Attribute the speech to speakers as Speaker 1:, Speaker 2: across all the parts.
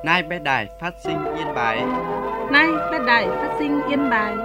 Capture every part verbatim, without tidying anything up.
Speaker 1: Nay bé đài phát sinh Yên Bái.
Speaker 2: Nay bé đài phát sinh Yên Bái.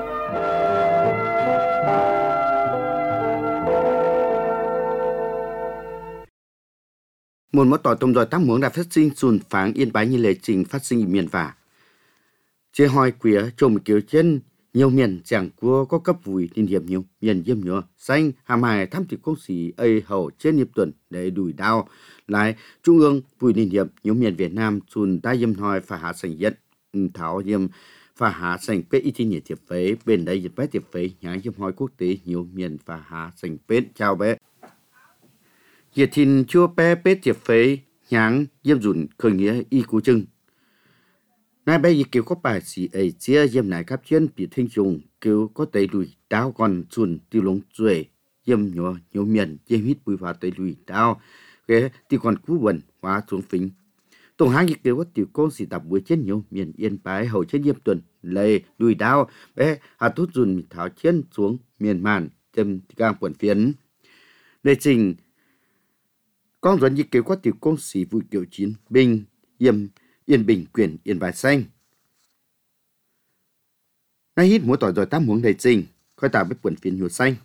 Speaker 3: Một mất tỏi tôm rồi tác muốn đã phát sinh sùn pháng Yên Bái như lệ trình phát sinh miền vả. Chế hoi quía trộm kiểu chân nhiều miền chẳng cua có cấp vùi nên hiểm nhiều miền diêm nhựa xanh hàm hài thăm thì công sĩ ây hậu trên nhịp tuần để đùi đao lại trung ương vùi nên hiểm nhiều miền Việt Nam sùn ta diêm hoi và hạ sành dẫn thảo diêm và hạ sành pết ít nhiệt thiệp phế bên đây dịch bét thiệp phế nhà diêm hoi quốc tế nhiều miền và hạ sành pết chào bé diệt thìn chua bé pết thiệp phế nháng diêm dùn khởi nghĩa y cú trưng. Nay bây giờ kêu có bài sĩ ấy chia diêm này các chuyên bị thanh dùng kêu có tẩy lùi đau còn chuồn tiêu lông ruồi diêm nhỏ nhiều miền diêm hít bùi vào tẩy lùi đau cái tiêu còn cú bẩn hóa xuống phình tổng hàng kêu có tiêu con sĩ tập buổi trên nhiều miền Yên Bái hầu trên diêm tuần lầy lùi đau bé hà tốt dùn tháo trên xuống miền màn châm gang quần phiến để trình con dẫn như kêu có tiêu con sĩ vui kiểu chiến binh diêm Yên Bình quyền Yên Bái xanh. Nay hít mũi tỏi rồi tám muỗng đầy trình, coi tạo với quần phiến nhùa xanh.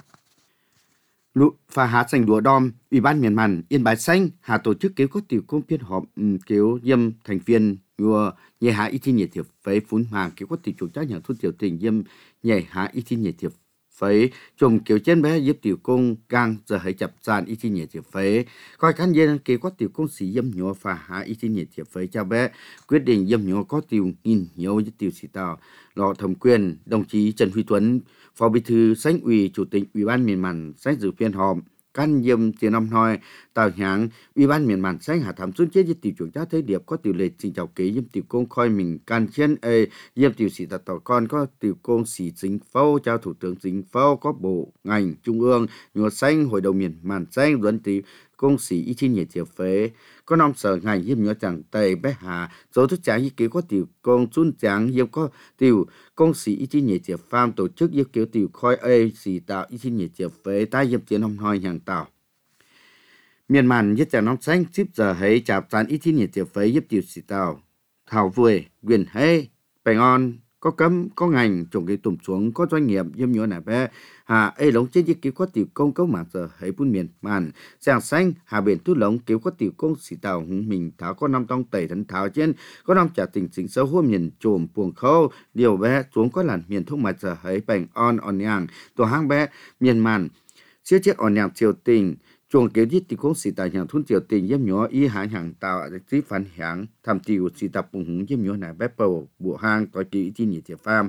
Speaker 3: Lụ pha há xanh đùa đom, Ủy ban miền màn Yên Bái xanh hà tổ chức kêu có tiểu công phiên họp kêu diêm thành viên nhùa nhẹ hạ ít nhiệt thiệp phế phún hoàng kêu có tiểu chủ trách nhà thuốc tiểu tình diêm nhẹ hạ ít nhiệt thiệp phế chồng kiểu trên bé giúp tiểu công gang giờ hãy chập sàn ít nhiệt thiệp phế coi cán dân kêu có tiểu công sĩ diêm nhùa pha hạ ít nhiệt thiệp phế cho bé quyết định diêm nhùa có tiểu nghìn nhiều với tiểu sĩ tàu lọ thẩm quyền đồng chí Trần Huy Tuấn phó bí thư Sánh ủy chủ tịch Ủy ban miền màn sách dự phiên họp can diêm tiền năm nói tàu nháng Ủy ban miền màn sách hạ thẩm xuân chế với tiểu chủ trách thế điệp có tiểu lệ trình chào ký diêm tiểu công khoi mình can trên ê diêm tiểu sĩ tàu tàu con có tiểu công sĩ chính phủ cho thủ tướng chính phủ có bộ ngành trung ương nhùa xanh hội đồng miền màn xanh luận tiểu công sĩ ít chi nhiệt thiệp phế có năm sở ngành diêm nhớ chẳng tây bé hà số thức tráng như kiểu có tiểu công xuân tráng diêm có tiểu công sĩ ít chi nhiệt thiệp farm tổ chức như kiểu tiểu khoi ê sĩ tạo ít chi nhiệt thiệp phế tai diêm chiến năm hoi hàng tạo miền màn nhất chẳng năm xanh ship giờ hãy chạp tán ít chi nhiệt thiệp phế giúp tiểu sĩ tạo thảo vui quyền hay bày ngon có cấm có ngành trồng cái tùm xuống có doanh nghiệp diêm nhớ này bé hà ấy lống chế như kiểu có tiểu công cấu mạng giờ hãy buôn miền màn giang xanh hà biển tút lống kiểu có tiểu công sĩ tàu hùng mình tháo có năm tông tẩy thần tháo trên có năm trả tình chính sâu hôm miền trồm buồng khâu điều bé xuống có làn miền thông mạch giờ hãy bành on on nhàng tổ hang bé miền màn chiếc chiếc on nhàng triều tình chuồng kiểu như tiểu công sĩ tàu nhàng thun triều tình diêm nhớ y hàng hàng tàu chỉ phản hàng tham tiểu sĩ tập bùng hùng diêm nhớ này bé bầu bộ hang tối kỹ chi nhị thiệp farm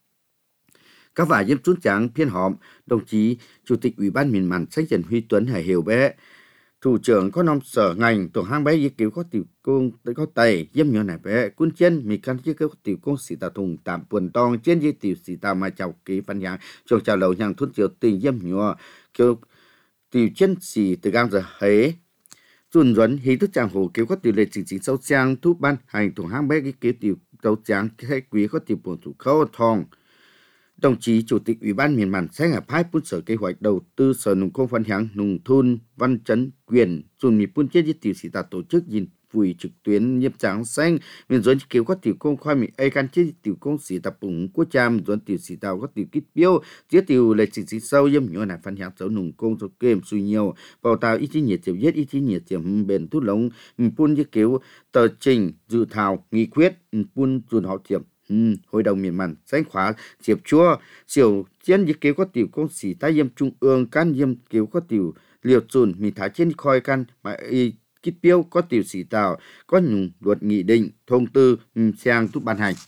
Speaker 3: các vài diêm trốn trắng phiên họp đồng chí chủ tịch Ủy ban miền màn sách Trần Huy Tuấn hải hiểu bé thủ trưởng có năm sở ngành tổ hang bé như kiểu có tiểu công tới có tẩy diêm nhớ này bé quân chân mình căn chứ có tiểu công sĩ tàu thùng tạm buồn tong trên như tiểu sĩ tàu mà chào ký văn nhang chuồng chào lầu nhang thun triều tình diêm nhớ kiểu tiểu chân sĩ từ gang giờ hế chuẩn dẫn hí thức chàng hồ kiểu có tiểu lệ chính chính sâu trang thu ban hành tổ hang bé cái kiểu tiểu tàu trắng cái quý có tiểu buồn thủ khâu thòng đồng chí chủ tịch Ủy ban miền màn sách hợp hai phút sở kế hoạch đầu tư sở nông công phân hạng nông thôn văn chấn quyền dùng mi phun chết với tiểu sĩ tạo tổ chức nhìn vui trực tuyến nhập trắng xanh miền dẫn kiểu có tiểu công khoai mi ai can chết tiểu công sĩ tập bùng quốc tràm dẫn tiểu sĩ tạo có tiểu kích biếu chia tiểu lệ chính chính sâu yếm nhỏ này phân hạng sở nông công số kềm suy nhiều bảo tạo ít nhiệt tiểu nhất ít nhiệt tiểu bền tút lống phun như kiểu tờ trình dự thảo nghị quyết phun dùn họ tiệm Ừ, hội đồng miền màn danh khóa diệp chua diều chiến như kiểu có tiểu công sĩ tai diêm trung ương can diêm kiểu có tiểu liều chùn mì thái trên khoi can mà y kích biếu có tiểu sĩ tàu có nhung luật nghị định thông tư sang tút ban hành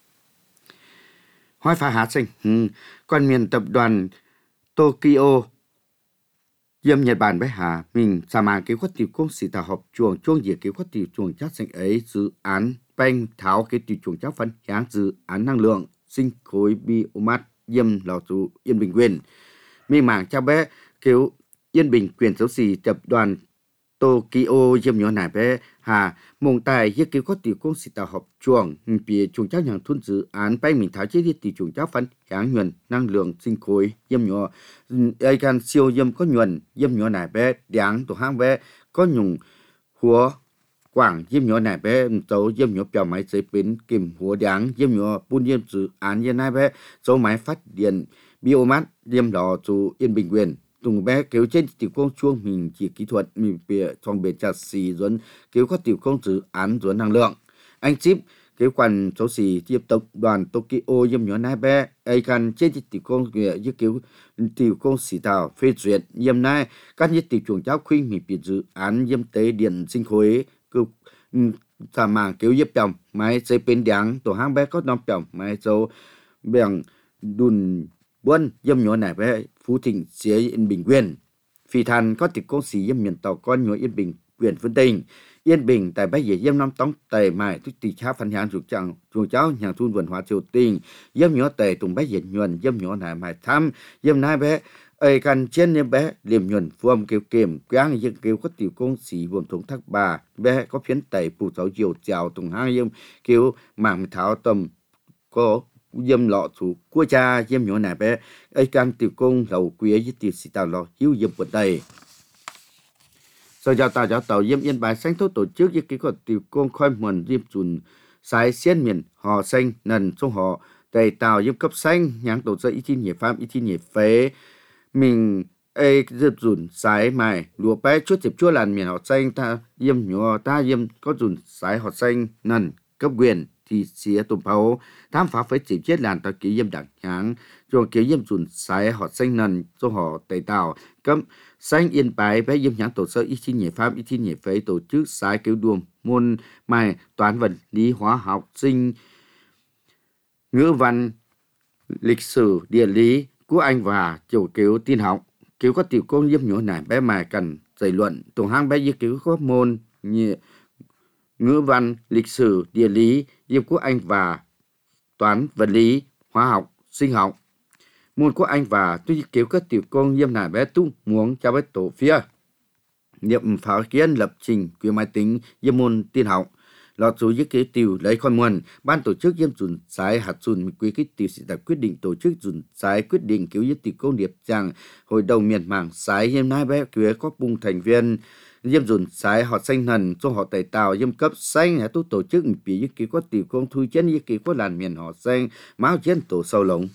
Speaker 3: hoi phá há xanh ừ. Còn miền tập đoàn Tokyo diêm Nhật Bản bé hà mình sa mà kiểu có tiểu công sĩ tàu họp chuồng chuông gì kiểu có tiểu chuồng chắc xanh ấy dự án banh tháo cái tiểu chuồng chắc phân hạng dự án năng lượng sinh khối biomass diêm lò chủ Yên Bình quyền mình mảng cho bé kiểu Yên Bình quyền xấu xì tập đoàn Tokyo diêm nhỏ này bé hà mông tài hiếc kiểu có tiểu công sĩ tàu họp chuồng vì chuồng chắc nhà thôn dự án banh mình tháo chế đi tiểu chuồng chắc phân hạng nhuần năng lượng sinh khối diêm nhỏ ai can siêu diêm có nhuần diêm nhỏ này bé đáng tổ hang bé có nhung húa กว่างยิ้มหยอไหนไปโจยิ้มหยอเปียวไม้เสเป็นกิมหัวหยางยิ้มหยอปุ้นยิ้มจืออ่านยันไหนไปโจไม้ฟัดเดียนบิโอมัสยิ้มหล่อจูyên bình quyền tùng bé kiểu trên tiểu công chuông mình chỉ kỹ thuật mình bịa trong bề chặt xì dẫn kiểu có tiểu công dự án dẫn năng lượng anh chip kiểu quan số xì tiếp tục đoàn Tokyo yếm nhỏ nai bé ai cần trên tiểu công nghệ như kiểu tiểu công xì tàu phê duyệt yếm nai các như tiểu chuồng giáo khuyên mình bịa dự án yếm tế điện sinh khối cứ thà mà kiểu yếm chồng máy sẽ bên đáng tổ hang bé có năm chồng máy số bằng đùn buôn yếm nhỏ nai bé Phú Thịnh xế Yên Bình Quyền. Phi Thành có tiệc công sĩ yếm miền tàu con nhỏ Yên Bình Quyền phân tình. Yên Bình tại bãi dễ yếm năm tống tề mài thức tì chá phân hạng rụt chẳng chuồng cháu nhà thun vườn hóa triều tình. Yếm nhỏ tề tùng bãi dễ nhuần yếm nhỏ nài mài thăm. Yếm nai bé ơi căn trên yếm bé liềm nhuần phuâm kêu kềm quang yếm kêu có tiểu công sĩ gồm thống thác bà. Bé có phiến tề phụ cháu diều chào tùng hang yếm kêu mảng tháo tầm có yếm lọ thủ của cha yếm nhỏ nài bé ai can tiểu công đầu quý với tiểu sĩ tàu lọ hiếu yếm quần đây sau giờ tàu giáo tàu yếm Yên Bái Xanh thốt tổ chức với cái còn tiểu công khơi nguồn yếm chùn sái xiên miền họ xanh nần trong họ đầy tàu yếm cấp xanh nháng tổ chức ý thiên nhị phạm ý thiên nhị phế mình ai dịp dùn sái mài lúa bé chút dịp chua làn miền họ xanh ta yếm nhỏ ta yếm có dùn sái họ xanh nần cấp quyền thì xía tụm pháo tham phá phải chịu chết làn tàu ký yếm đảng nháng rồi ký yếm dùn sái họ xanh nần cho họ tây tàu cấm xanh Yên Bái bé yếm nháng tổ sơ ý thiên nhị pháp ý thiên nhị phế tổ chức sái cứu đuông môn mài toán vật lý hóa học sinh ngữ văn lịch sử địa lý của anh và chiều cứu tin học cứu có tiểu công yếm nhỏ nải bé mài cần giải luận tổ hang bé yếm cứu có môn như ngữ văn lịch sử địa lý yếm của anh và toán vật lý hóa học sinh học môn của anh và tôi cứu các tiểu công yếm nải bé tu muốn cho bé tổ phía niệm pháo kiến lập trình quyền máy tính yếm môn tin học lọt số với kế tiểu lấy con nguồn ban tổ chức yếm dùn sái hạt dùn quý cái tiểu sĩ đã quyết định tổ chức dùn sái quyết định cứu yếm tiểu công điệp rằng hội đồng miền mảng sái yếm nai bé cứu có bung thành viên yếm dùn sái họ xanh nần cho họ tẩy tàu yếm cấp xanh hả tu tổ chức bị yếm ký có tiểu công thui chân yếm ký có làn miền họ xanh máu chân tổ sâu lồng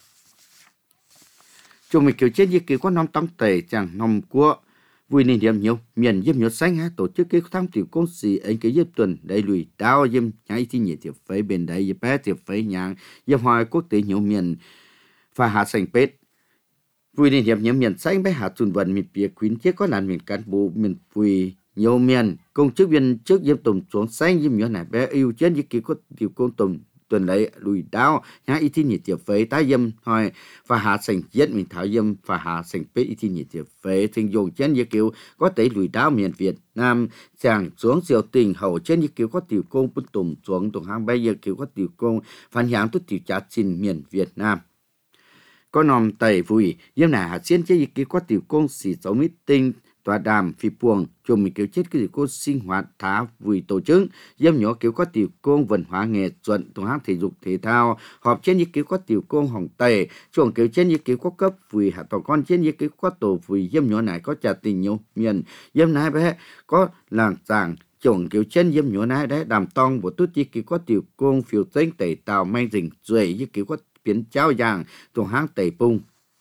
Speaker 3: chúng mình kiểu chết yếm ký có năm tông tẩy chẳng năm của vui nên điểm nhiều miền yếm nhớ xanh hả tổ chức cái tham tiểu công sĩ anh cái yếm tuần đầy lùi đau yếm nhái thì nhiệt tiểu phế bên đấy yếm bé tiểu phế nhang yếm hoài quốc tế nhiều miền và hạ xanh pết vui nên điểm nhiều miền xanh bé hạ tuần vận miền bìa khuyến khích có làn miền cán bộ miền vui nhiều miền công chức viên trước yếm tùng xuống xanh yếm nhớ này bé yêu chết yếm ký có tiểu công tùng tuần đấy lùi đau nhá ý thiên nhiệt tiểu phế tái yếm hỏi và hạ sành giết mình thảo yếm và hạ sành pết ý thiên nhiệt tiểu phế thường dùng trên như kiểu có thể lùi đau miền Việt Nam chàng xuống siêu tình hậu trên như kiểu có tiểu công bút tùng xuống tùng hang bây giờ kiểu có tiểu công phản響tốt tiểu trả trình miền Việt Nam có nòm tẩy vui yếm này hạ xiên trên như kiểu có tiểu công xì dấu meeting tòa đàm phi buồng chung mình kiểu chết cái tiểu công sinh hoạt thả vui tổ chức yếm nhỏ kiểu có tiểu công văn hóa nghệ thuật tổ hát thể dục thể thao họp trên như kiểu có tiểu công hồng tây chuồng kiểu trên như kiểu có cấp vui hạ tổ con trên như kiểu có tổ vui yếm nhỏ này có trả tình nhiều miền yếm này bé có làng giảng chuồng kiểu trên yếm nhỏ này đấy đàm tông bộ tút như kiểu có tiểu công phiêu tinh tẩy tàu mang dình duệ như kiểu có biến trao giang tổ hang tẩy bung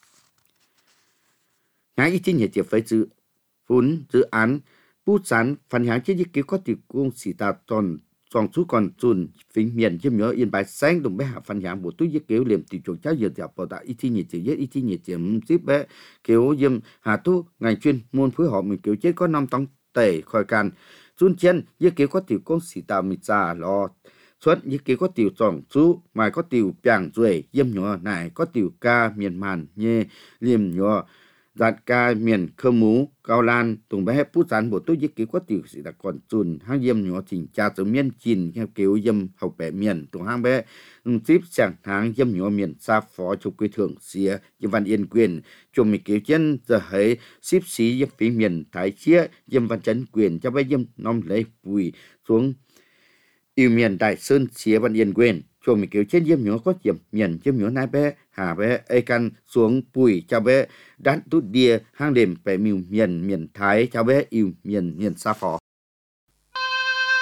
Speaker 3: ngay ý tin nhiệt tiểu phải dự vốn dự án bút sán phản háng trên như kiểu có tiểu công sĩ ta toàn toàn chú còn chun phình miền yếm nhớ Yên Bái Xanh đồng bé hạ phản háng bộ túi như kiểu liềm tiểu chuồng cháu dược dạo bảo đại ý tin nhiệt tiểu nhất ý tin nhiệt tiểu ship bé kiểu yếm hà tu ngành chuyên môn phối hợp mình kiểu chết có năm tông tẩy khỏi can chun trên như kiểu có tiểu công sĩ ta mịt già lo xuất như kiểu có tiểu tròn chú mà có tiểu bảng ruồi yếm nhỏ này có tiểu ca miền màn nhê liềm nhỏ giặt ca miền khơ mú cao lan tùng bé bút sán bộ tôi như kiểu có tiểu sĩ đã còn chun hang yếm nhỏ chỉnh trà từ miền chìn theo kiểu yếm học bẻ miền tùng hang bé ship chẳng hàng yếm nhỏ miền xa phó chụp quê thượng xía yếm văn Yên Quyền chùm mình kiểu chân giờ thấy ship xí yếm phí miền thái chia yếm văn chấn quyền cho bé yếm nom lấy bùi xuống yêu miền Đại Sơn xía văn Yên Quyền chùm mình kiểu trên yếm nhỏ có yếm miền yếm nhỏ nai bé hà bé ai căn xuống bùi cho bé đan tút đia hang đềm bé miu miền miền Thái cho bé yêu miền miền xa phó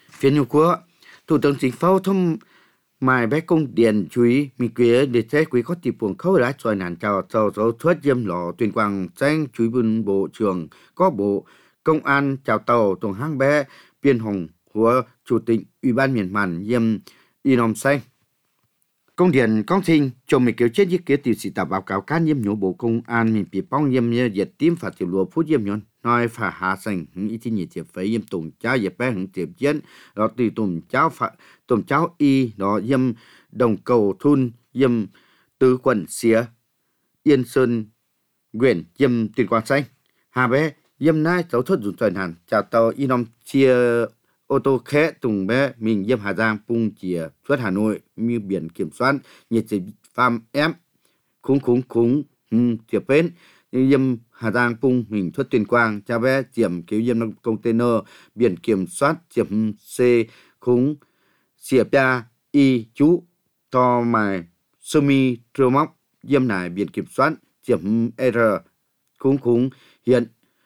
Speaker 3: Phiên nhiều của Thủ tướng Chính phủ thông mài bé công điện chú ý mình quý để chế quý có tỷ buồn khâu đã cho nạn chào chào chào thuất diêm lọ tuyên quang tranh chú ý bùn bộ trưởng có bộ công an chào tàu tổng hang bé biên hồng của chủ tịch ủy ban miền màn diêm Inom Xanh. Công điện công trình cho mình kéo chết với kế tiểu sĩ tập báo cáo cá nhiễm nhổ bộ công an mình bị bong nhiễm như diệt tím phạt tiểu lúa phút nhiễm nhọn nói phải hạ sinh những ý nhiệt chế phải nhiễm tùng cháu dẹp bé hứng tiệp diễn đó từ tùng cháu phải tùng cháu y đó nhiễm đồng cầu thun nhiễm tứ quận xía yên sơn huyện nhiễm tuyên quang xanh hà bé nhiễm nai cháu thuật dùng truyền hàn chào tàu Inom chia ô tô khé tùng bé mình dâm Hà Giang Pung Chìa xuất Hà Nội như biển kiểm soát nhiệt chỉ phạm ém khúng khúng khúng hừm chìa bến như dâm Hà Giang Pung mình xuất Tuyên Quang cha bé chiếm cứu dâm container biển kiểm soát chiếm C khúng xìa pia y chú to mài sơ mi trơ móc dâm nải biển kiểm soát chiếm R khúng khúng hiện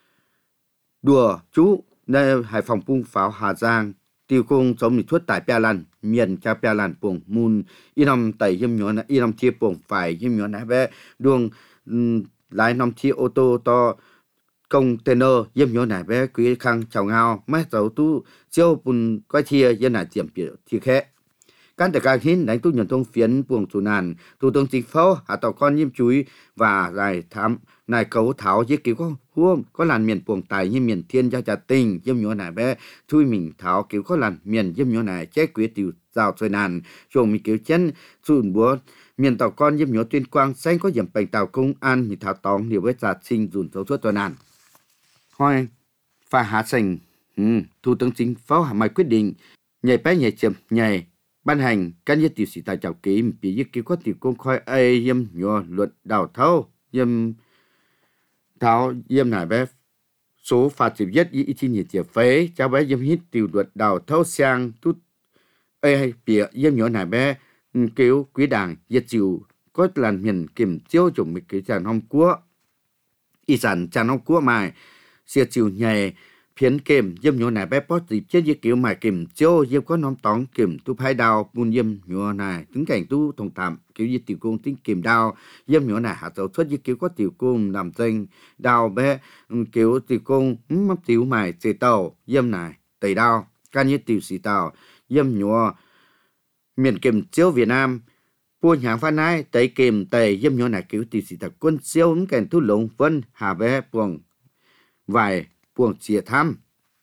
Speaker 3: đùa chú nơi Hải Phòng Pung Pháo Hà Giang tiêu công chống bị thuất tại Pia Lan miền cha Pia Lan Pung Mun Inom tẩy yếm nhỏ na Inom chia Pung phải yếm nhỏ na bé đường lái năm chia ô tô to container yếm nhỏ na bé quý khang chào ngao mấy tàu tu siêu Pung quay chia yếm na tiệm biệt thì khé các đại ca hin đánh tu nhận thông phiến buồng chủ nàn thủ tướng chính phủ hạ tàu con nhiễm chuối và giải thám này cấu tháo với kiểu có huông có làn miền buồng tài như miền thiên gia trà tình dâm nhỏ này bé thui mình tháo kiểu có làn miền dâm nhỏ này chết quý tiểu rào trời nàn chuồng mình kiểu chân sùn búa miền tàu con dâm nhỏ Tuyên Quang xanh có điểm bành tàu công an thì tháo tòng điều với trà sinh dùn dấu suốt trời nàn hoài và hạ sành ừ, thủ tướng chính phủ hạ mai quyết định nhảy bé nhảy chậm nhảy ban hành các nhất tiểu sĩ tại chào ký bịยึt ký có tiểu công khai ai yếm nhỏ luật đào thâu yếm tháo yếm nải bé số phạt chịu nhất ý chi nhiệt chia phế cháu bé yếm hít tiểu luật đào thâu sang tút ai bịa yếm nhỏ nải bé cứu quý đảng yết chịu có làn miền kiểm chiếu chủng mình cái tràn hôm cua y sản tràn hôm cua mài xia chịu nhảy phiến kềm dâm nhỏ này bé bót dịp chết với kiểu mài kềm chiêu dâm có nón tóng kềm tu phai đào buôn dâm nhỏ này tính cảnh tu thông tạm kiểu như tiểu công tính kềm đào dâm nhỏ này hạ tàu xuất với kiểu có tiểu công làm danh đào bé kiểu tiểu công mắm tiểu mài chế tàu dâm này tẩy đào can như tiểu sĩ tàu dâm nhỏ miền kềm chiêu Việt Nam buôn hàng phan nai tẩy kềm tẩy dâm nhỏ này kiểu tiểu sĩ tàu quân siêu ứng cảnh tu lồng vân hà bé buồng vài buồng chia tham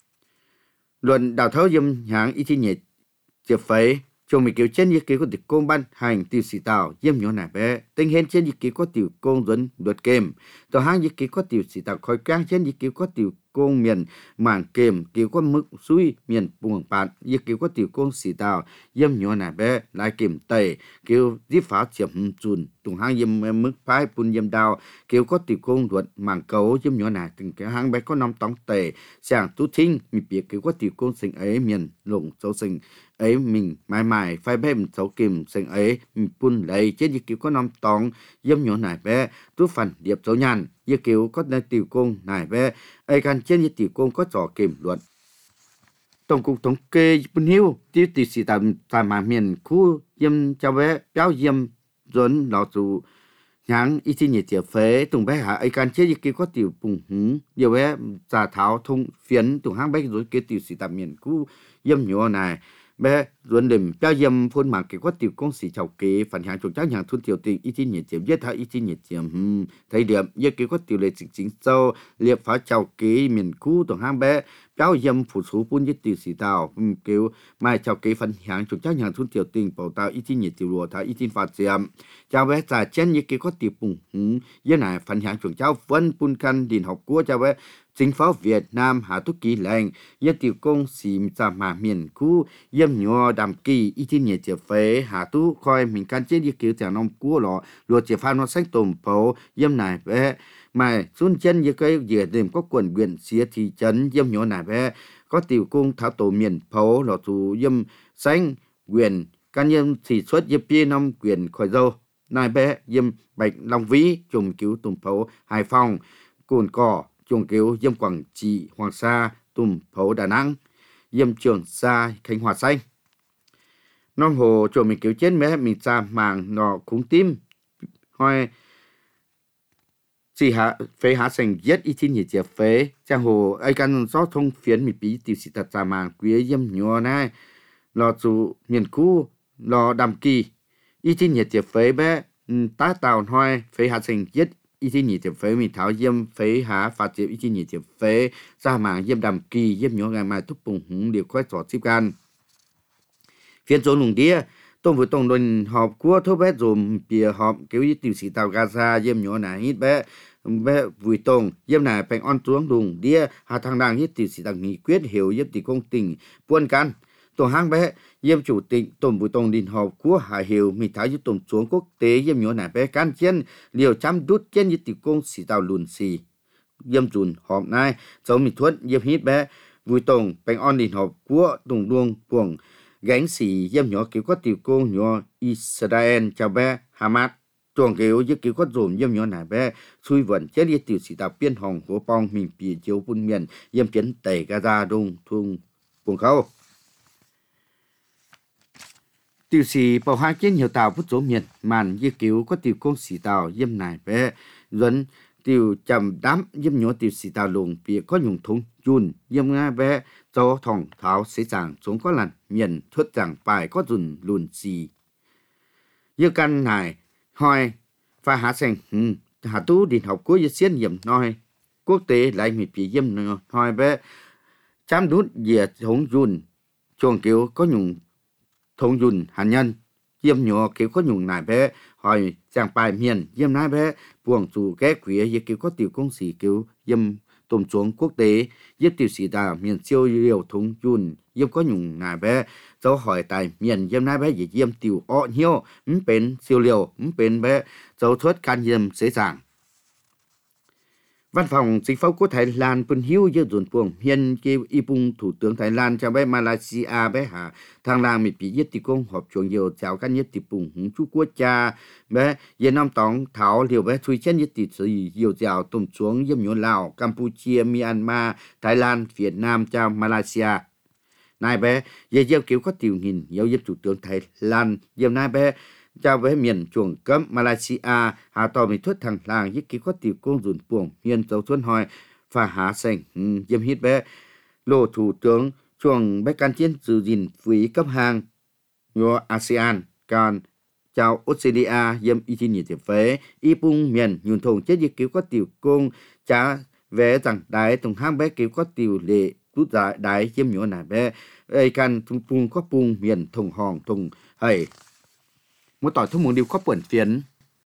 Speaker 3: luận đào thấu dâm hạng ý chí nhiệt chia phấy cho mình kiểu trên như kiểu có tiểu công ban hành tiểu sĩ tàu dâm nhỏ này bé tình hình trên như kiểu có tiểu công dẫn luật kềm tàu hang như kiểu có tiểu sĩ tàu khói cang trên như kiểu có tiểu công miền mảng kềm kiểu có mức suy miền buồng bạn như kiểu có tiểu công sĩ tàu dâm nhỏ này bé lại kềm tẩy kiểu giết phá chiếm chùn tùng hang dâm mức phái bùn dâm đào kiểu có tiểu công luật mảng cấu dâm nhỏ này từng cái hang bé có năm tóng tẩy sàng tú thinh mình biết kiểu có tiểu công sinh ấy miền lủng châu sinh ấy mình mãi mãi phải bé mình xấu kìm sinh ấy mình bùn lấy chết như kiểu có năm tóng dâm nhỏ này bé tú phần điệp số nhàn như kiểu có nơi tiểu công này bé ấyกันtrên như tiểu công có trò kìm luận tổng cục thống kê bún hiu tiêu tiểu sĩ tạm tạm mà miền khu dâm cho bé béo dâm dồn lọ chủ nháng ý chí nhiệt chia phế tùng bé hạ ấyกันtrên như kiểu có tiểu bùng hứng điều bé giả tháo thông phiến tùng hang bé rồi cái tiểu sĩ tạm miền khu dâm nhỏ này bé dồn đêm béo dâm phun mảng kiểu có tiểu công sĩ chào kế phản hàng chúng chắc hàng thun tiểu tình ý chí nhiệt chiếm nhất hạ ý chí nhiệt chiếm thấy điểm như kiểu có tiểu lệ chính chính sâu liệp phá chào kế miền khu tùng hang bé béo dâm phụ số phun nhất tiểu sĩ tàu kiểu mai chào kế phản hàng chúng chắc hàng thun tiểu tình bảo tàu ý chí nhiệt tiểu lúa thà ý chí phạt chiếm chào bé giả chen như kiểu có tiểu bùng hứng như này phản hàng chúng cháu vẫn phun căn điền học của chào bé chính phủ Việt Nam hạ tu kỳ lệnh dân tiểu công xìm giả mà miền khu yếm nhỏ đàm kỳ ý tin nhiệt chế phế hạ tu coi mình can chết như kiểu chẳng nông cua lọ luật chế phan nó sách tồm phố yếm này bé mà xuân chân như cái dĩa đêm có quần quyền xía thị trấn yếm nhỏ này bé có tiểu công thảo tổ miền phố lọ chủ yếm xanh quyền can yếm thị xuất yếm bia năm quyền khỏi dâu này bé yếm bạch long vĩ trùng cứu tồm phố Hải Phòng cồn cỏ chuồng kiểu dâm Quảng Trị Hoàng Sa tùm phố Đà Nẵng Yêm Trường Sa Khánh Hòa xanh. Nông hồ chỗ mình kiểu chết mẹ mình ra màng nọ cúng tim. Hỏi chỉ hạ phế hạ thành nhất ý thiên nhiệt phế. Chẳng hồ ai căn gió thông phiến mình bí tiểu sĩ thật ra màng quý yêm nhỏ này. Lò chủ miền cũ lò đàm kỳ. Ý thiên nhiệt phế bé tá tàu hỏi phế hạ thành nhất ý thiên nhiệt phế mình tháo yêm phế hạ phát triển ý thiên nhiệt phế ra màng yêm đàm kỳ yêm nhỏ ngày mai thúc bùng hứng điều khoái tỏ xíp gan. Phiên số lùng đĩa, tông với tổng đoàn họp của thô bé dùm bìa họp kiểu như tiểu sĩ tàu Gaza dêm nhỏ nà hít bé bé vui tổng dêm nà bánh on xuống lùng đĩa hà thằng đàng hít tiểu sĩ tàu nghị quyết hiểu dêm tỷ công tỉnh buôn can. Tổng hang bé dêm chủ tịch tổng với tổng đình họp của hà hiểu mình thái với tổng xuống quốc tế dêm nhỏ nà bé can chiến liều chăm đút trên như tỷ công sĩ tàu lùn xì. Dêm dùn họp này cháu mình thuận dêm hít bé vui tổng bánh on đình họp của tổng đuông buồng gánh xì dêm nhỏ kiểu có tiểu cô nhỏ Israel chào bé Hamas chuồng kiểu với kiểu có dồn dêm nhỏ nà bé xui vận chết đi tiểu sĩ tàu biên hồng của bong mình bị chiếu bún miền dêm kiến tẩy Gaza đông thung buồng khâu tiểu sĩ bảo hai trên nhiều tàu bút số miền màn với kiểu có tiểu cô sĩ tàu dêm nà bé dẫn tiểu chầm đám dêm nhỏ tiểu sĩ tàu lùng bị có nhung thùng chun dêm nga bé cho thòng tháo sẽ chẳng xuống có lần miền thuyết chẳng phải có dùn lùn gì. Như căn này hỏi và hạ thành ừ, hạ tú điện học của dân xuyên nhiệm nói quốc tế lại mì bị dâm hỏi bé chám đút về thống dùn chuồng kiểu có nhung thống dùn hạt nhân dâm nhỏ kiểu có nhung này bé hỏi chẳng bài miền dâm nái bé buồng chủ ghé quỷ như kiểu có tiểu công sĩ kiểu dâm tôm xuống quốc tế giúp tiểu sĩ tàu miền siêu liều thống chun giúp có nhung ngài bé cháu hỏi tại miền dâm nái bé gì dâm tiểu ọ nhiêu ấm bên siêu liều ấm bên bé cháu thoát can dâm dễ dàng. Văn phòng chính phủ của Thái Lan phân hiếu giữa dồn buồng hiện kêu y bung thủ tướng Thái Lan cho bé Malaysia bé hà thằng làng bị bị giết tỷ công họp chuồng nhiều chào các nhất tỷ bùng hứng chú quốc cha bé Việt Nam tổng thảo liều bé thui chết nhất tỷ gì nhiều chào tôm xuống dâm nhốn Lào Campuchia Myanmar Thái Lan Việt Nam chào Malaysia này bé về gieo kiểu có tiểu nghìn nhiều giúp thủ tướng Thái Lan dâm này bé chào với miền chuồng cấm Malaysia hà tàu mình thuyết thằng làng với ký có tiểu công dùn buồng miền dấu xuân hỏi và hạ sành dâm hít bé lô thủ tướng chuồng bé can chiến giữ gìn phí cấp hàng của ASEAN còn chào Australia dâm y thiên nhiệt tiệp phế y bung miền nhuận thùng chết với kiểu có tiểu công trả vé rằng đáy tổng hang bé kiểu có tiểu lệ rút giải đáy dâm nhỏ nà bé ai can thùng bung có bung miền thùng hòn thùng hay một tỏi thông muốn điều có buồn phiền.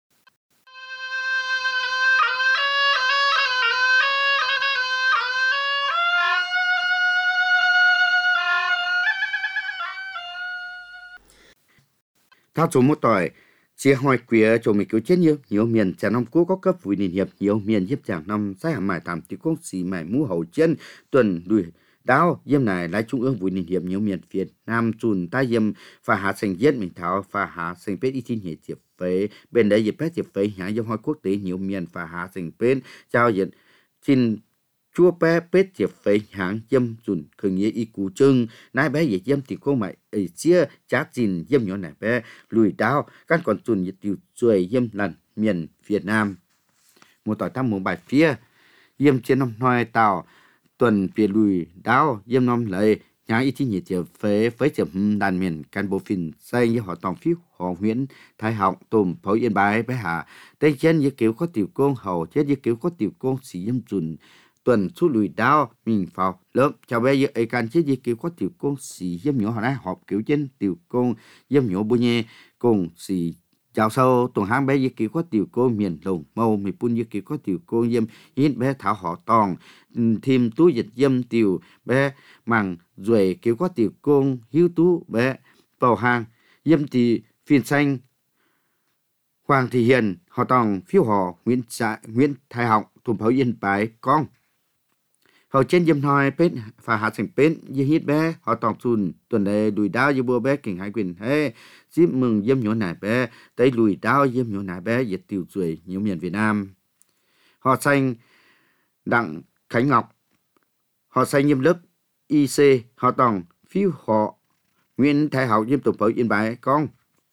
Speaker 3: Thao số một tỏi chia hỏi quía cho mình cứu chết nhiều nhiều miền trà năm cũ có cấp vui nền hiệp nhiều miền giúp chàng năm sai hàm mải tạm tí công xì mải mũ hậu chân tuần đuổi đáo yếm này lại trung ương vui nền hiệp nhiều miền Việt Nam chùn tai yếm và hạ thành giết mình tháo và hạ thành pết y thiên hệ diệp phế bên đấy diệp pết diệp phế hạ yếm hỏi quốc tế nhiều miền và hạ thành pết trao diện xin chua bé pết diệp phế hãng yếm chùn khởi nghĩa y cú trưng nái bé diệp yếm thì cô mày ấy chia chát xin yếm nhỏ này bé lùi đáo các còn chùn diệp tiêu chuối yếm lần miền Việt Nam một tỏi tam một bài phía yếm trên năm hoài tàu tuần phía lùi đáo yếm năm lấy nhà y thiên nhiệt diệp phế với chấm đàn miền can bộ phim xây như họ tòng phiếu họ Nguyễn Thái Học tùm phối yên bái bé hạ tây chân như kiểu có tiểu công hầu chết như kiểu có tiểu công xì yếm chùn tuần suốt lùi đáo mình vào lớp chào bé như ấy can chết như kiểu có tiểu công xì yếm nhỏ họ đã họp kiểu trên tiểu công yếm nhỏ bùi nhẹ cùng xì chào sau tuần hang bé như kiểu có tiểu cô miền lồng màu mì pun như kiểu có tiểu cô yếm hít bé thảo họ tòng thêm tú dịch yếm tiểu bé mằng rồi kiểu có tiểu cô hiếu tú bé vào hàng yếm thì phiên xanh Hoàng Thị Hiền họ tòng phiếu họ Nguyễn Xã Nguyễn Thái Học thùng pháo yên bái con họ trên yếm nói pết và hạ thành pết như hít bé họ tòng chùn tuần này đùi đau như bùa bé kỉnh hai quyền hey chip mừng yếm nhỏ nải bé tới lùi đau yếm nhỏ nải bé diệt tiêu chuối nhiều miền Việt Nam họ xanh Đặng Khánh Ngọc họ xanh yếm lớp i xê họ tòng phiếu họ Nguyễn Thái Hậu Diêm tổng phối yên bài con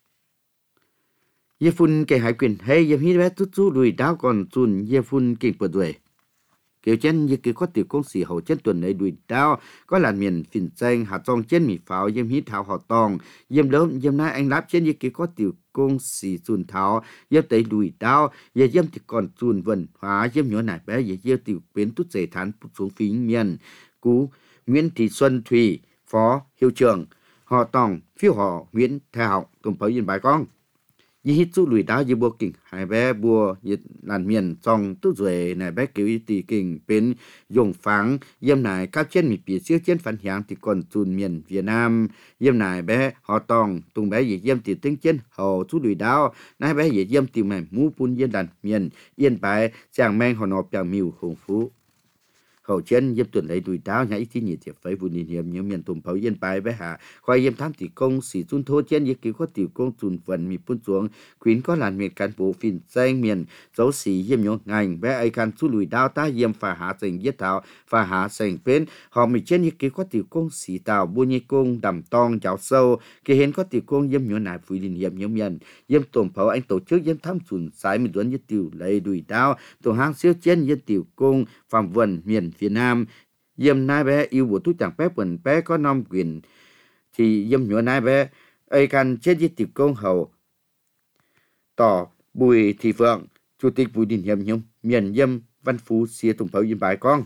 Speaker 3: Diêm phun kẻ hải quyền hay Diêm hít bé chút chút đùi đáo còn chun Diêm phun kinh bờ đuổi kiểu chân như kiểu có tiểu công sĩ hậu chân tuần này đùi đáo có làn miền phình xanh hạt trong chân mì pháo Diêm hít thảo họ tòng Diêm lớn Diêm nai anh láp trên như kiểu có tiểu công sĩ chun thảo Diêm tây đùi đáo giờ Diêm thì còn chun vần hóa Diêm nhỏ nải bé giờ Diêm tiểu biến tút dày thán xuống phí miền cú Nguyễn Thị Xuân Thùy phó hiệu trưởng họ tòng phiếu họ Nguyễn Thái Hậu tổng phối yên bài con như hít chú lùi đá như bùa kình hai bé bùa như làn miền trong tú rồi này bé kiểu tì kình bên dùng phẳng yếm này các trên mì bì siêu trên phản hiện thì còn chùn miền Việt Nam yếm này bé họ tòng tung bé gì yếm thì tính trên hậu chú lùi đá này bé gì yếm thì mày mũ pun yên đàn miền yên bài chàng men họ nộp chàng miêu hùng phú hậu chân yếm tuần lấy đùi đáo nhảy tí nhị thiệp với vụ niệm hiểm nhiều miền tùng pháo yên bài bé hạ khoai yếm tham tỷ công sĩ chun thô trên yếm cứu có tiểu công chun phần mì pun xuống khuyến có làn miền cán bộ phìn danh miền dấu sĩ yếm nhổ ngành bé ai can chú lùi đáo ta yếm phà hạ thành yết thảo phà hạ thành bên họ mì trên yếm cứu có tiểu công sĩ tàu bu nhị công đầm tong chảo sâu kỳ hiện có tiểu công yếm nhổ nải vụ niệm hiểm nhiều miền yếm tùng pháo anh tổ chức yếm tham chun sái mì duẫn yết tiểu lấy đùi đáo tổ hang siêu trên yết tiểu công phạm vần miền Việt Nam yếm nai bé yêu bộ tú chẳng bé quần bé có nom quyền thì yếm nhựa nai bé ai can chết với tiểu công hầu tỏ Bùi Thị Phượng chủ tịch vụ đình hiểm nhung miền yếm Văn Phú xia tùng pháo yếm bài con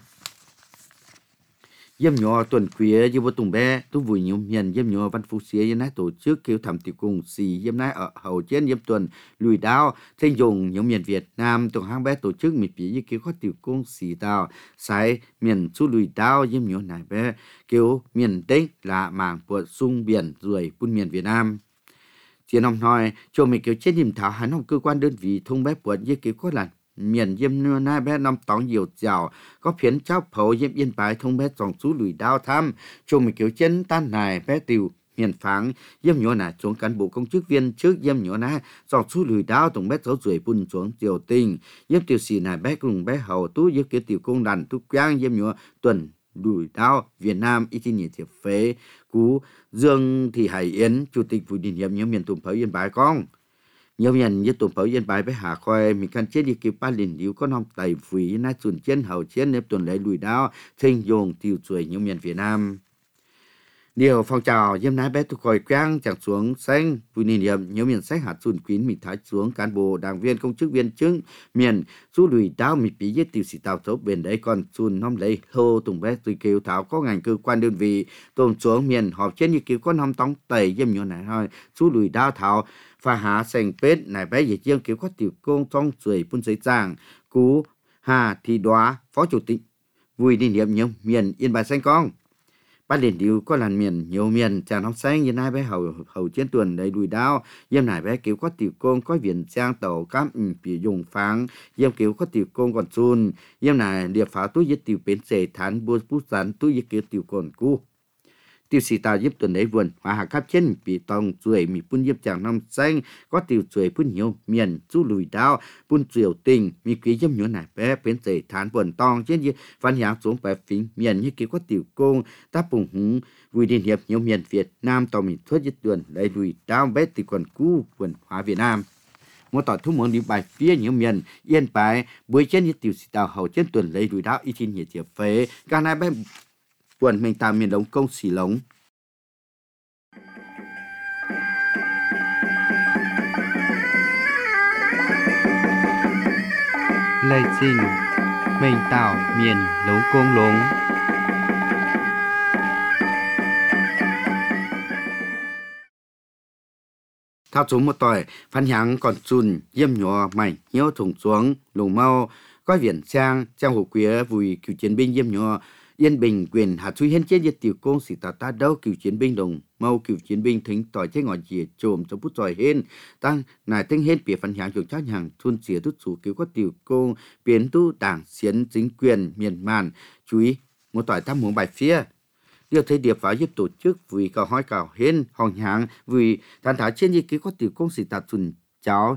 Speaker 3: yếm nhỏ tuần khuya như bộ tùng bé tú vui nhiều miền yếm nhỏ Văn Phú xia yếm nai tổ chức kêu thẩm tiểu công xì yếm nai ở hầu trên yếm tuần lùi đao thanh dùng nhiều miền Việt Nam tùng hang bé tổ chức mì phí như kêu có tiểu công xì tàu sai miền chú lùi đao yếm nhỏ này bé kêu miền Tây là mảng của sung biển rồi bun miền Việt Nam chiến ông nói cho mình kêu chết niềm thảo hắn không cơ quan đơn vị thông bé buồn như kêu có lần miền yếm nưa nai bé năm tóng nhiều dẻo có phiến cháo phấu yếm yên bài thông bé dòng chú lùi đao tham cho mình kiểu chân tan này bé tiểu miền phẳng yếm nhỏ nà xuống cán bộ công chức viên trước yếm nhỏ nà dòng chú lùi đao tổng bé dấu ruồi bùn xuống triều tình yếm tiểu xì này bé cùng bé hầu tú yếm kiểu tiểu công đàn tú quang yếm nhỏ tuần lùi đao Việt Nam ít nhị thiệp phế cú Dương Thị Hải Yến chủ tịch vụ đình hiểm nhóm miền tùng pháo yên bài con nhiều miền như tùng pháo yên bài bé hạ khoai mình can chết đi kịp ba liền điếu có nom tài phí na chuẩn trên hậu trên nếp tuần lễ lùi đao thanh dùng tiêu chuối nhiều miền Việt Nam điều phong trào yếm nái bé tu khỏi quang chẳng xuống xanh vụ đình hiểm nhiều miền sách hạt xuân quyến mình thái xuống cán bộ đảng viên công chức viên chức miền chú lùi đao mình bị giết tiêu sĩ tàu số bền đấy còn xuân năm lấy hô tùng bé tùy kêu thảo có ngành cơ quan đơn vị tôm xuống miền họp trên như kêu có năm tống tẩy yếm nhỏ này thôi chú lùi đao thảo pha hạ sành pết này bé dễ chiêng kêu có tiểu công trong chuỗi phun giấy giang cú Hà Thị Đoá phó chủ tịch vui đình hiểm nhiều miền yên bài xanh con ba liền điệu có làn miền nhiều miền chàng nóng xanh như nai bé hầu hầu trên tuần đầy đùi đao yếm nải bé kiểu có tiểu công có viền trang tàu cam bị dùng phẳng yếm kiểu có tiểu công còn chun yếm nải điệp phá túi giết tiểu bến xề thán bua bút rán túi giết kiểu tiểu còn cu tiêu sĩ tàu giúp tuần đấy vườn hòa hạ khắp trên bị tòng chuỗi mì pun yếm chàng nóng xanh có tiểu chuỗi pun nhiều miền chú lùi đao pun triều tình mì quý yếm nhỏ nải bé bến xề thán vườn tòng trên như văn hiáng xuống bé phím miền như kiểu có tiểu công ta bùng húng vui điển hiệp nhiều miền Việt Nam tàu mình thuất nhất tuần đầy lùi đao bé thì còn cu vườn hóa Việt Nam một tỏi thu muốn đi bài phía nhiều miền yên bài buổi trên như tiểu sĩ tàu hậu trên tuần lấy lùi đao y chín nhiệt hiệp phế cả này bé quần mình tạo miền đông công xỉ lống
Speaker 1: Lê Sinh mình tạo miền lống công lống
Speaker 3: thao xuống một tỏi phán háng còn chun yếm nhỏ mảnh nhiễu thùng xuống lùng mau có viền trang trang hồ quía vùi cựu chiến binh yếm nhỏ yên bình quyền hạ suy hiến chết diệt tiểu công sĩ tà ta đâu cựu chiến binh đồng mau cựu chiến binh thính tỏi chết ngọn chìa trộm cho bút giỏi hên tăng nài tinh hên bìa phần hàng chuột chắc hàng thun xỉa tút chủ cứu có tiểu công biến tu đảng xiến chính quyền miền màn chú ý một tỏi tam muốn bài phía điều thấy điệp vào giúp tổ chức vì cầu hỏi cầu hên hòng hàng vì tàn thả trên như cứu có tiểu công sĩ tà chùn cháu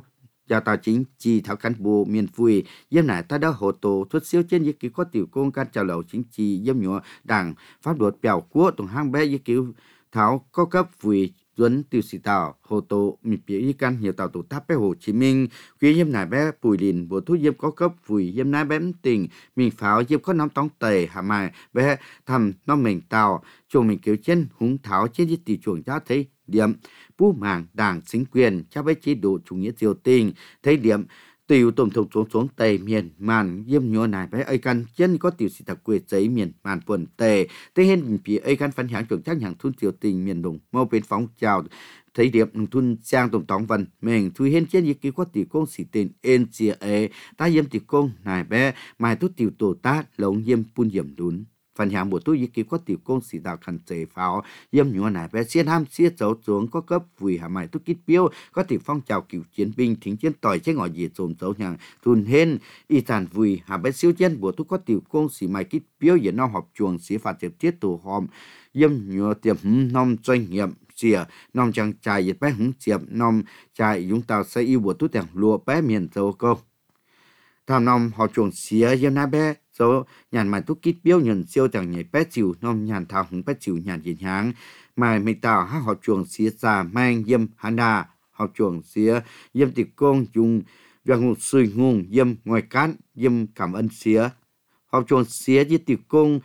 Speaker 3: gia tàu chính trị thảo cán bộ miền Phui yếm nải ta đã hộ tổ xuất siêu trên những cứu có tiểu công can trào lầu chính trị yếm nhỏ đảng pháp luật biểu quốc tổng hang bé những cứu thảo có cấp Phui Duấn tiêu sĩ tàu hộ tổ mì biểu y can nhiều tàu tổ tháp bé Hồ Chí Minh quý yếm nải bé Bùi Lìn bộ thuốc yếm có cấp Phui yếm nải bé tỉnh mình pháo yếm có nắm tống tề hà mài bé thầm nó mình tàu chuồng mình kiểu trên húng tháo trên những tỷ chuồng cho thấy điểm bú màng đảng chính quyền cho với chế độ chủ nghĩa triều tiên thấy điểm tiểu tổng thống xuống xuống tây miền màn yếm nhỏ này với ai căn chân có tiểu sĩ tập quê giấy miền màn quần tề thế hiện phía ai căn phản hạng chuẩn chắc hàng thun triều tiên miền đông mau bên phóng chào thấy điểm thun sang tổng thống văn mình thui hiện trên những cái có tiểu công sĩ tên en xê a ta yếm tiểu công này bé mai tốt tiểu tổ ta lồng yếm pun yếm đún phần hạng bộ tôi ý kiến có tiểu công sĩ đạo khẩn chế pháo yếm nhỏ này bé xiên ham xiên dấu xuống có cấp vùi hà mày tôi kít biếu có tiểu phong trào cựu chiến binh thính chiến tỏi chế ngõ gì dồn dấu nhàng thun hên y tàn vùi hà bé siêu chân bộ tôi có tiểu công sĩ mày kít biếu giờ nó họp chuồng xí phạt tiệp tiết tổ hòm yếm nhỏ tiệp nom doanh nghiệp xìa nom chẳng trải yết bé húng tiệp nom trải chúng tao sẽ yêu bộ tôi tèng lụa bé miền dấu câu tham nom họ chuồng xía yếm na bé số nhàn mà túc kít biếu nhận siêu chẳng nhảy bé chịu nom nhàn thảo hùng bé chịu nhàn diện háng mà mình tạo hát họ chuồng xía già mang yếm hán đà họ chuồng xía yếm tiệc công dùng việc ngục sùi ngung yếm ngoài cán yếm cảm ơn xía họ chuồng xía với tiệc công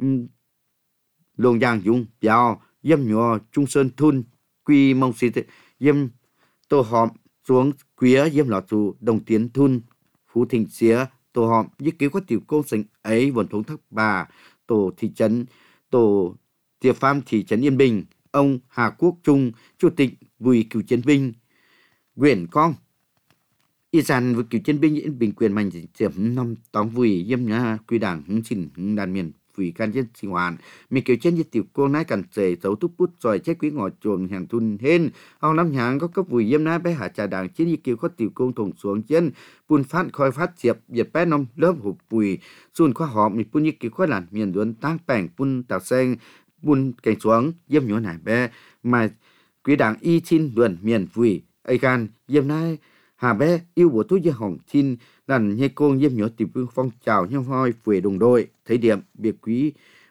Speaker 3: lồng giang dùng béo yếm nhỏ trung sơn thun quy mong xí yếm tô hòm xuống quía yếm lọ trụ đồng tiến thun phú thịnh xía tổ họp với cứu có tiểu công sinh ấy vườn thống thất bà tổ thị trấn tổ tiệp pham thị trấn Yên Bình ông Hà Quốc Trung chủ tịch Vùi cựu chiến binh quyền con y sản với cựu chiến binh Yên Bình quyền mạnh tiệp năm tóm Vùi yếm nhà quy đảng hứng trình hứng đàn miền Vùi can dân sinh hoạt mình kiểu trên như tiểu cô nái cần chế dấu túc bút rồi chết quý ngõ chuồng hàng thun hên ông năm hàng có cấp Vùi yếm nái bé hạ trà đảng chiến như kiểu có tiểu công thùng xuống chân bùn phát khoi phát diệp diệp bé nông lớp hộp Vùi xuân khoa họ mình bùn như kiểu có làn miền duấn tăng bẻng bùn tạo sen bùn cảnh xuống yếm nhỏ nải bé mà quý đảng y chín luận miền Vùi ai gan yếm nái hà bé yêu bộ túi gia hỏng xin lần nhây công yếm nhỏ tiểu vương phong trào nhau hoi về đồng đội thấy điểm biệt quý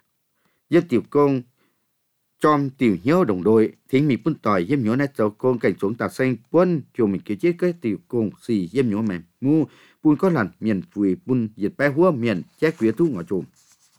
Speaker 3: yếm tiểu công chom tiểu nhớ đồng đội thính mình bún tỏi yếm nhỏ nát dầu công cảnh xuống tà xanh quân chiều mình kế chết cái tiểu công xì yếm nhỏ mềm ngu bún có lần miền Vùi bún diệt bé hua miền chết quý thu ngõ chùm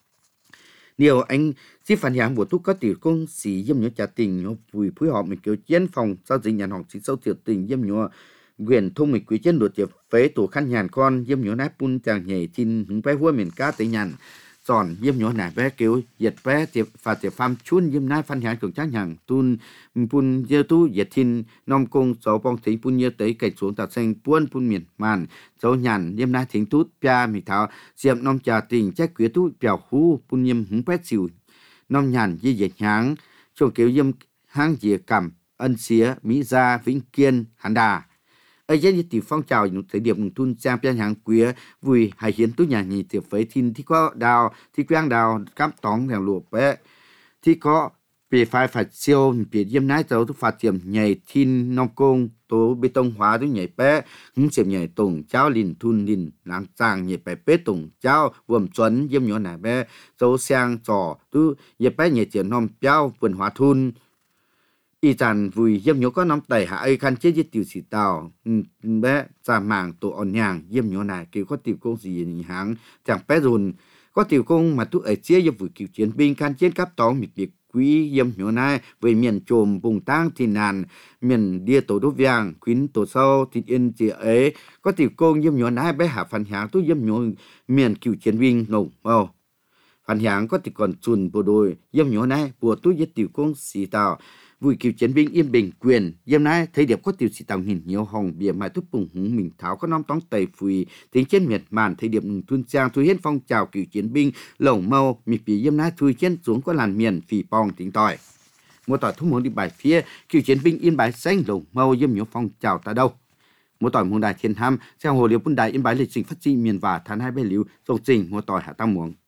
Speaker 3: nhiều anh chỉ phản hạng bộ thuốc có tiểu công xì yếm nhỏ trả tình nhỏ Vùi phối hợp mình kêu chiến phòng sau dịch nhàn học chỉ sâu tiểu tình yếm nhỏ quyền thông mình quý chân đột tiệp phế tổ khăn nhàn con yếm nhỏ nát bún chàng nhảy tin hứng bé hua miền cá tới nhàn giòn yếm nhỏ nải bé kêu diệt bé tiệp phạt tiệp pham chun yếm nái phan hạng cường tráng hàng tun bún dơ tu diệt tin nom công sáu bong thính bún nhớ tới cảnh xuống tạt xanh buôn bún miền màn dấu nhàn yếm nái thính tút pia mì tháo diệm nom trà tình chắc quý tu bèo hú bún yếm hứng bé xỉu nom nhàn di diệt háng trong kêu yếm háng dìa cầm ân xía mỹ gia vĩnh kiên hán đà ấy dân như phong trào những thời điểm thun sang bên hàng quý Vùi hay hiến tú nhà nhì tiệp phế thiên thì có đào thì quang đào cắm tóng đèo lụa bé thì có bị phải phải siêu bị yếm nái dấu tu phạt tiệm nhảy thiên nông công tố bê tông hóa tu nhảy bé hứng xiêm nhảy tổng cháu lìn thun lìn láng trang nhảy bé bê tổng cháu vườn chuẩn yếm nhỏ nải bé dấu sang trò tu nhảy bé nhảy tiền nông cháu vườn hóa thun y tàn Vùi yếm nhỏ có nắm tẩy hạ ấy khăn chết với tiểu sĩ tàu bé ra màng tổ ổn nhàng yếm nhỏ này kêu có tiểu công gì háng chẳng bé dùn có tiểu công mà tu ở chia với Vùi cựu chiến binh khăn chết cắp tóng mịt việc quý yếm nhỏ này về miền trồm vùng tang thì nàn miền đia tổ đốt vàng khuyến tổ sâu thì yên chị ấy có tiểu công yếm nhỏ này bé hạ phần háng tu yếm nhỏ miền cựu chiến binh nồng màu phần háng có tiểu còn chùn bộ đôi yếm nhỏ này bộ tu với tiểu công sĩ tàu Vùi cựu chiến binh Yên Bình quyền yếm nái thấy điệp có tiểu sĩ tàu nhìn nhiều hồng bìa mai túc bùng húng mình tháo có nom tóng tẩy Phùi tính trên miệt màn thấy điệp tuân trang thui hết phong trào cựu chiến binh lồng mâu mịt bì yếm nái thui trên xuống có làn miền phì pong tính tỏi một tỏi thúc muốn đi bài phía cựu chiến binh Yên Bái xanh lồng mâu yếm nhiều phong trào ta đâu một tỏi muôn đài thiên ham theo hồ liều bún đài Yên Bái lịch trình phát triển miền và tháng hai bê liu dòng trình một tỏi hạ tam muống